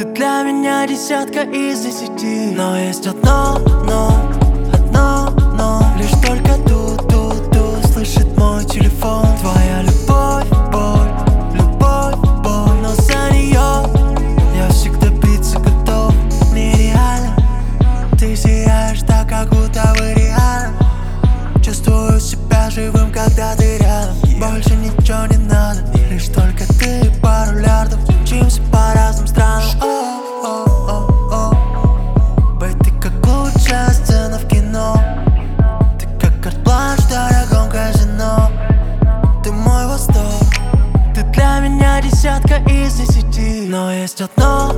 Ты для меня десятка из 10. Но есть одно но, лишь только тут слышит мой телефон. Твоя любовь, боль, но за нее я всегда биться готов. Нереально, ты сияешь так, как будто бы реально. Чувствую себя живым, когда ты рядом. Больше ничего не надо, лишь только ты и пару лярдов. Учимся по разным странам. Бэй, ты как лучшая сцена в кино. Ты как карт-бланш в дорогом казино. Ты мой восторг. Ты для меня десятка из 10. Но есть одно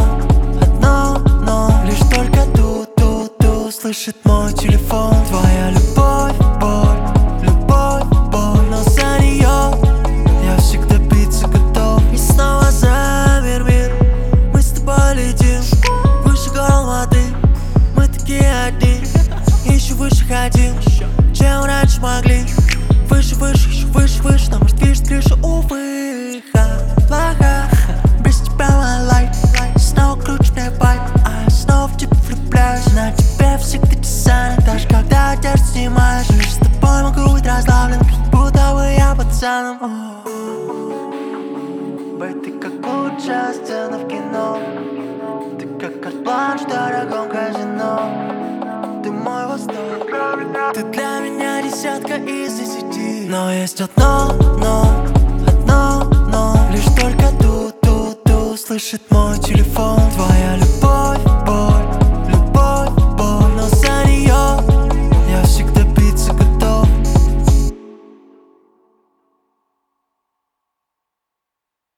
но, лишь только тут слышит мой телефон. Твоя любовь, боль, но за нее я всегда биться готов. И снова замер мир, мы с тобой летим выше гор Алматы. Мы такие одни, еще выше хотим, чем раньше могли. Выше, еще выше, нам движет крыша, увы. Плохо, без тебя my life. Снова круче мне байк, а я снова в тебя влюбляюсь. На тебе всегда дизайн, даже когда одежду снимаешь. Лишь с тобой могу быть расслаблен, как будто бы я пацаном. Бэй, ты как лучшая сцена в кино. Ты как карт-бланш в дорогом казино. Ты мой восторг. Ты для меня десятка из 10. Но есть одно но, лишь только тут слышит мой телефон. Твоя любовь,